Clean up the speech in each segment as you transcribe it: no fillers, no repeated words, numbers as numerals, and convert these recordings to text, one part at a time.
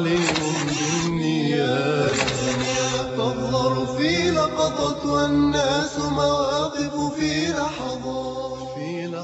عليم بالنيات. فالظرف في لقطة والناس مواقف في لحظات.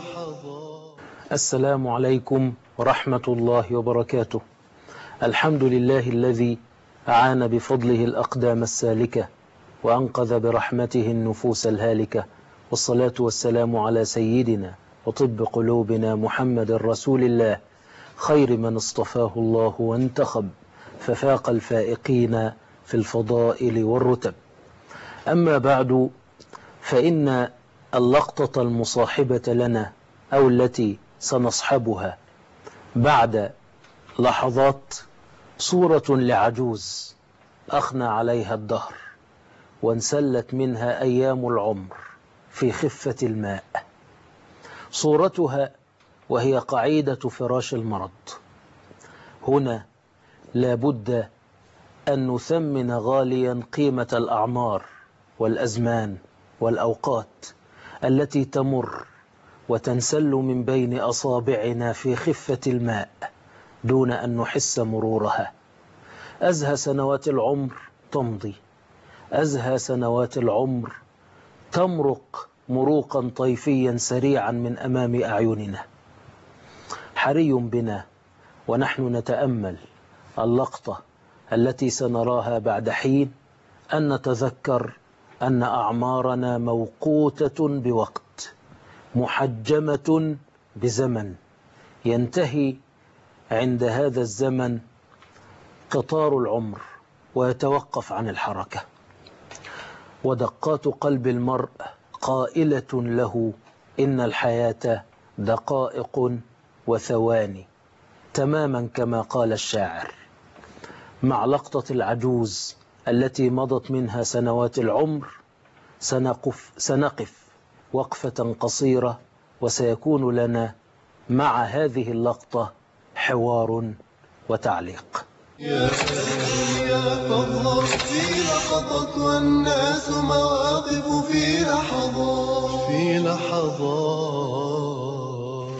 السلام عليكم ورحمة الله وبركاته. الحمد لله الذي أعان بفضله الأقدام السالكة وأنقذ برحمته النفوس الهالكة، والصلاة والسلام على سيدنا وطب قلوبنا محمد رسول الله، خير من اصطفاه الله وانتخب، ففاق الفائقين في الفضائل والرتب. أما بعد، فإن اللقطة المصاحبة لنا أو التي سنصحبها بعد لحظات صورة لعجوز أخنى عليها الدهر وانسلت منها أيام العمر في خفة الماء. صورتها وهي قعيدة فراش المرض. هنا لابد أن نثمن غاليا قيمة الأعمار والأزمان والأوقات التي تمر وتنسل من بين أصابعنا في خفة الماء دون أن نحس مرورها. أزهى سنوات العمر تمضي، أزهى سنوات العمر تمرق مروقا طيفيا سريعا من أمام أعيننا. حري بنا ونحن نتأمل اللقطة التي سنراها بعد حين أن نتذكر أن أعمارنا موقوتة بوقت، محجمة بزمن، ينتهي عند هذا الزمن قطار العمر ويتوقف عن الحركة، ودقات قلب المرء قائلة له إن الحياة دقائق وثواني، تماما كما قال الشاعر. مع لقطة العجوز التي مضت منها سنوات العمر سنقف وقفة قصيرة، وسيكون لنا مع هذه اللقطة حوار وتعليق. فالظرف في لقطة والناس مواقف في لحظات.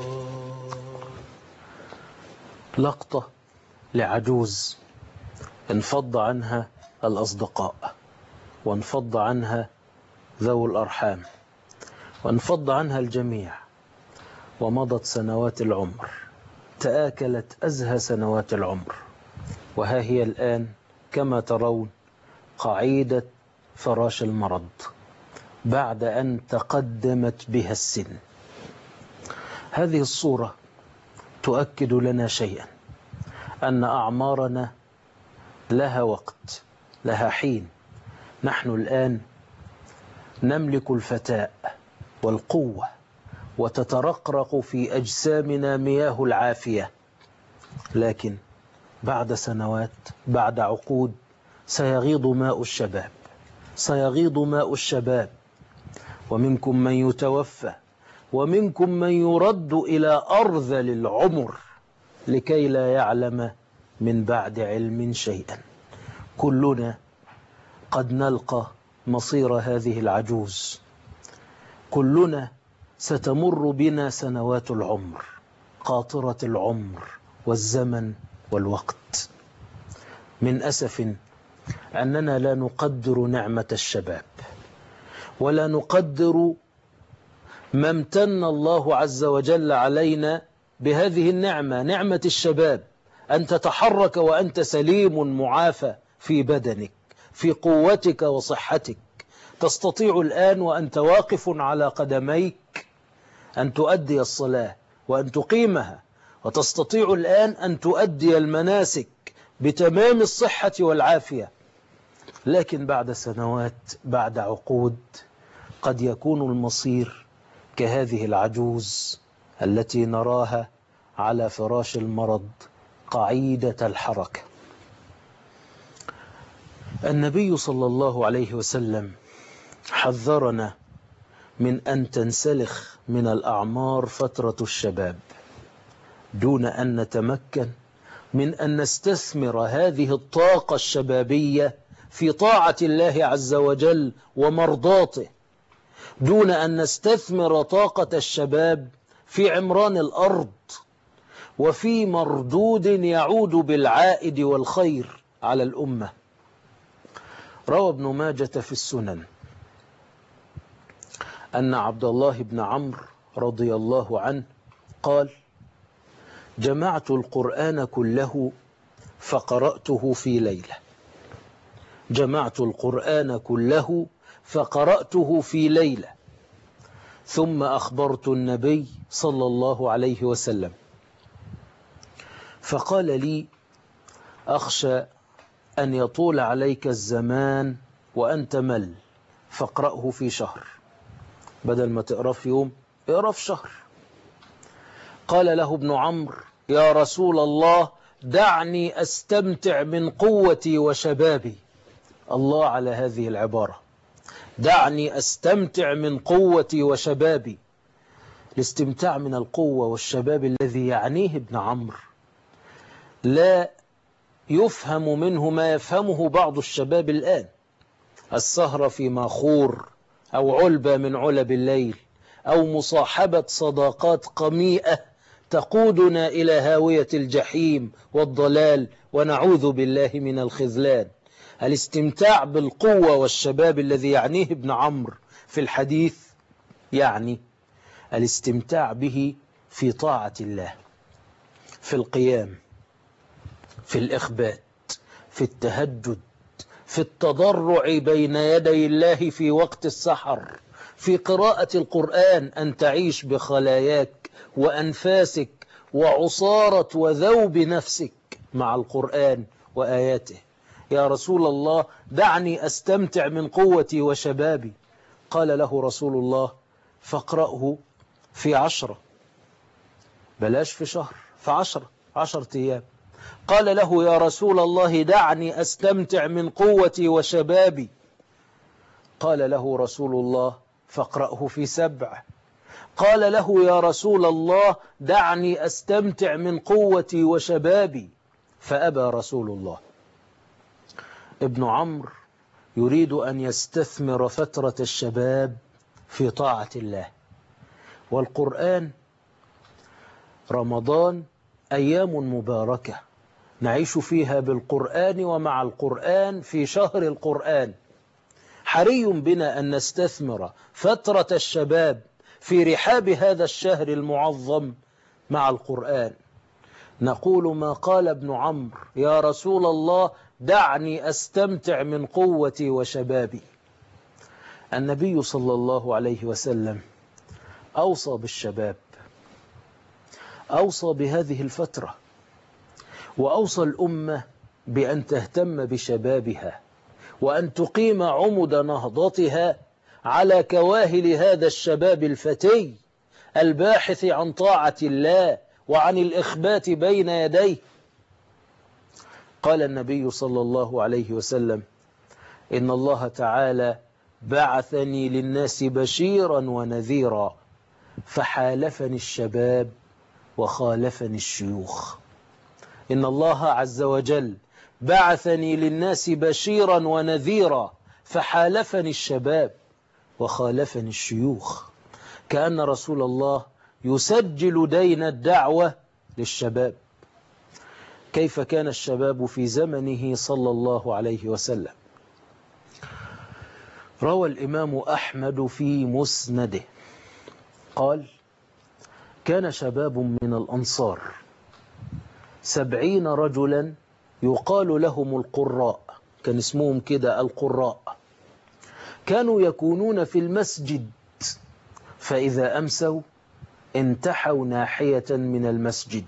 لقطة لعجوز انفض عنها الأصدقاء، وانفض عنها ذو الأرحام، وانفض عنها الجميع، ومضت سنوات العمر، تآكلت أزهى سنوات العمر، وها هي الآن كما ترون قعيدة فراش المرض بعد أن تقدمت بها السن. هذه الصورة تؤكد لنا شيئا، أن أعمارنا لها وقت، لها حين. نحن الآن نملك الفتاء والقوة، وتترقرق في أجسامنا مياه العافية، لكن بعد سنوات، بعد عقود، سيغيض ماء الشباب، سيغيض ماء الشباب، ومنكم من يتوفى، ومنكم من يرد إلى أرذل العمر لكي لا يعلم من بعد علم شيئا. كلنا قد نلقى مصير هذه العجوز، كلنا ستمر بنا سنوات العمر، قاطرة العمر والزمن والوقت. من أسف أننا لا نقدر نعمة الشباب، ولا نقدر ما امتن الله عز وجل علينا بهذه النعمة، نعمة الشباب، أن تتحرك وأنت سليم معافى في بدنك، في قوتك وصحتك. تستطيع الآن وأنت واقف على قدميك أن تؤدي الصلاة وأن تقيمها، وتستطيع الآن أن تؤدي المناسك بتمام الصحة والعافية. لكن بعد سنوات، بعد عقود، قد يكون المصير كهذه العجوز التي نراها على فراش المرض قعيدة الحركة. النبي صلى الله عليه وسلم حذرنا من أن تنسلخ من الأعمار فترة الشباب دون أن نتمكن من أن نستثمر هذه الطاقة الشبابية في طاعة الله عز وجل ومرضاته، دون أن نستثمر طاقة الشباب في عمران الأرض، وفي مردود يعود بالعائد والخير على الأمة. روى ابن ماجة في السنن أن عبد الله بن عمرو رضي الله عنه قال: جمعت القرآن كله فقرأته في ليلة. جمعت القرآن كله فقرأته في ليلة، ثم أخبرت النبي صلى الله عليه وسلم فقال لي: أخشى أن يطول عليك الزمان وأنت مل، فاقرأه في شهر، بدل ما تقرأ في يوم اقرأ في شهر. قال له ابن عمرو: يا رسول الله دعني أستمتع من قوتي وشبابي. الله على هذه العبارة، دعني أستمتع من قوتي وشبابي. الاستمتاع من القوة والشباب الذي يعنيه ابن عمرو لا يفهم منه ما يفهمه بعض الشباب الآن: السهرة في ماخور، أو علبة من علب الليل، أو مصاحبة صداقات قميئة تقودنا إلى هاوية الجحيم والضلال، ونعوذ بالله من الخذلان. الاستمتاع بالقوة والشباب الذي يعنيه ابن عمرو في الحديث يعني الاستمتاع به في طاعة الله، في القيام، في الإخبات، في التهجد، في التضرع بين يدي الله في وقت السحر، في قراءة القرآن، أن تعيش بخلاياك وأنفاسك وعصارة وذوب نفسك مع القرآن وآياته. يا رسول الله دعني أستمتع من قوتي وشبابي. قال له رسول الله: فاقرأه في 10، بلاش في شهر، في 10 أيام. قال له: يا رسول الله دعني أستمتع من قوتي وشبابي. قال له رسول الله: فاقرأه في 7. قال له: يا رسول الله دعني أستمتع من قوتي وشبابي. فأبى رسول الله. ابن عمرو يريد أن يستثمر فترة الشباب في طاعة الله. والقرآن، رمضان أيام مباركة نعيش فيها بالقرآن ومع القرآن في شهر القرآن. حري بنا أن نستثمر فترة الشباب في رحاب هذا الشهر المعظم مع القرآن. نقول ما قال ابن عمرو: يا رسول الله دعني أستمتع من قوتي وشبابي. النبي صلى الله عليه وسلم أوصى بالشباب، أوصى بهذه الفترة، وأوصى الأمة بأن تهتم بشبابها، وأن تقيم عمد نهضتها على كواهل هذا الشباب الفتي الباحث عن طاعة الله وعن الإخبات بين يديه. قال النبي صلى الله عليه وسلم: إن الله تعالى بعثني للناس بشيرا ونذيرا، فحالفني الشباب وخالفني الشيوخ. إن الله عز وجل بعثني للناس بشيرا ونذيرا، فحالفني الشباب وخالفني الشيوخ. كأن رسول الله يسجل دين الدعوة للشباب. كيف كان الشباب في زمنه صلى الله عليه وسلم؟ روى الإمام أحمد في مسنده قال: كان شباب من الأنصار 70 رجلا يقال لهم القراء، كان اسمهم كده القراء. كانوا يكونون في المسجد، فإذا أمسوا انتحوا ناحية من المسجد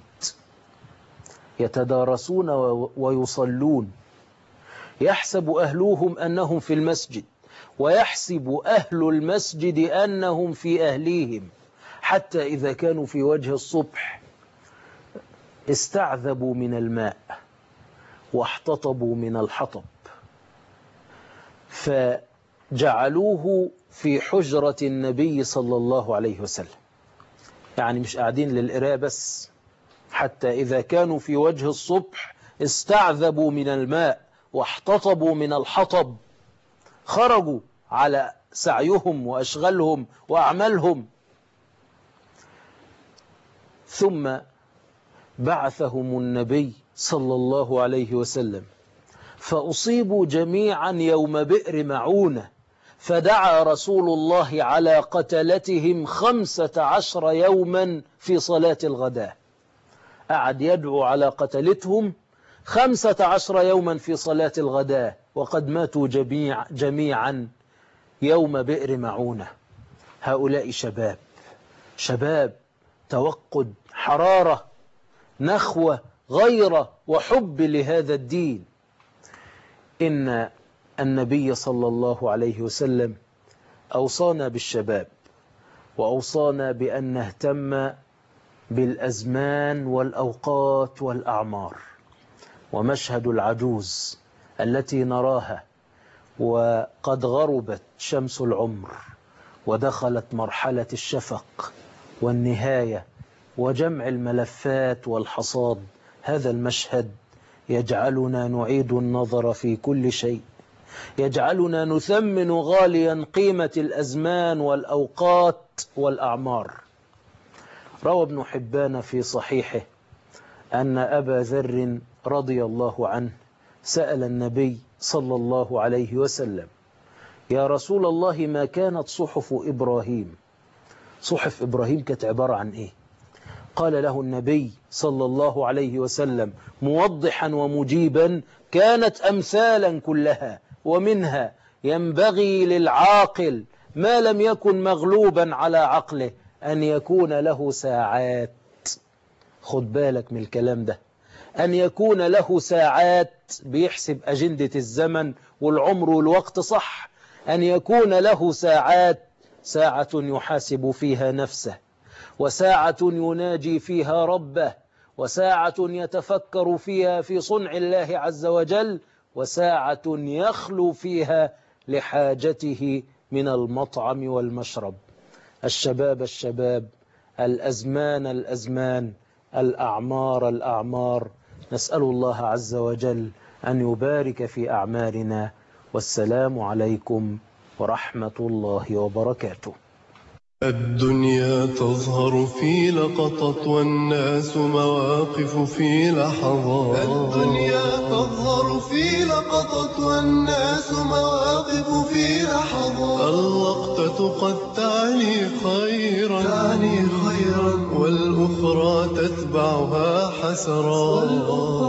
يتدارسون ويصلون. يحسب أهلوهم أنهم في المسجد، ويحسب أهل المسجد أنهم في أهليهم، حتى إذا كانوا في وجه الصبح استعذبوا من الماء واحتطبوا من الحطب، فجعلوه في حجرة النبي صلى الله عليه وسلم. يعني مش قاعدين للقراءة بس، حتى إذا كانوا في وجه الصبح استعذبوا من الماء واحتطبوا من الحطب، خرجوا على سعيهم وأشغالهم وأعمالهم. ثم بعثهم النبي صلى الله عليه وسلم فأصيبوا جميعا يوم بئر معونة، فدعا رسول الله على قتلتهم 15 يوما في صلاة الغداء. قعد يدعو على قتلتهم 15 يوما في صلاة الغداء، وقد ماتوا جميعا يوم بئر معونة. هؤلاء شباب توقد، حرارة، نخوة، غيرة وحب لهذا الدين. إن النبي صلى الله عليه وسلم أوصانا بالشباب، وأوصانا بأن نهتم بالأزمان والأوقات والأعمار. ومشهد العجوز التي نراها وقد غربت شمس العمر ودخلت مرحلة الشفق والنهاية وجمع الملفات والحصاد، هذا المشهد يجعلنا نعيد النظر في كل شيء، يجعلنا نثمن غاليا قيمة الأزمان والأوقات والأعمار. روى ابن حبان في صحيحه أن أبا ذر رضي الله عنه سأل النبي صلى الله عليه وسلم: يا رسول الله، ما كانت صحف إبراهيم؟ صحف إبراهيم كانت عبارة عن إيه؟ قال له النبي صلى الله عليه وسلم موضحا ومجيبا: كانت أمثالا كلها، ومنها ينبغي للعاقل ما لم يكن مغلوبا على عقله أن يكون له ساعات. خد بالك من الكلام ده، أن يكون له ساعات بيحسب أجندة الزمن والعمر والوقت صح، أن يكون له ساعات، ساعة يحاسب فيها نفسه، وساعة يناجي فيها ربه، وساعة يتفكر فيها في صنع الله عز وجل، وساعة يخلو فيها لحاجته من المطعم والمشرب. الشباب، الأزمان، الأعمار. نسأل الله عز وجل أن يبارك في أعمارنا. والسلام عليكم ورحمة الله وبركاته. الدنيا تظهر في لقطة والناس مواقف في لحظات. الدنيا تظهر في لقطة والناس مواقف في لحظات. اللقطة قد تعني خيرا والأخرى تتبعها حسرات.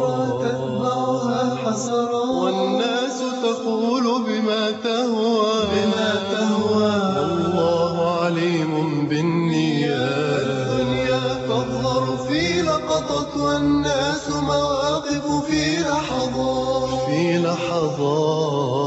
والناس تقول بما تهوى والله عليم بالنيات. الدنيا تظهر في لقطة والناس مواقف في لحظات.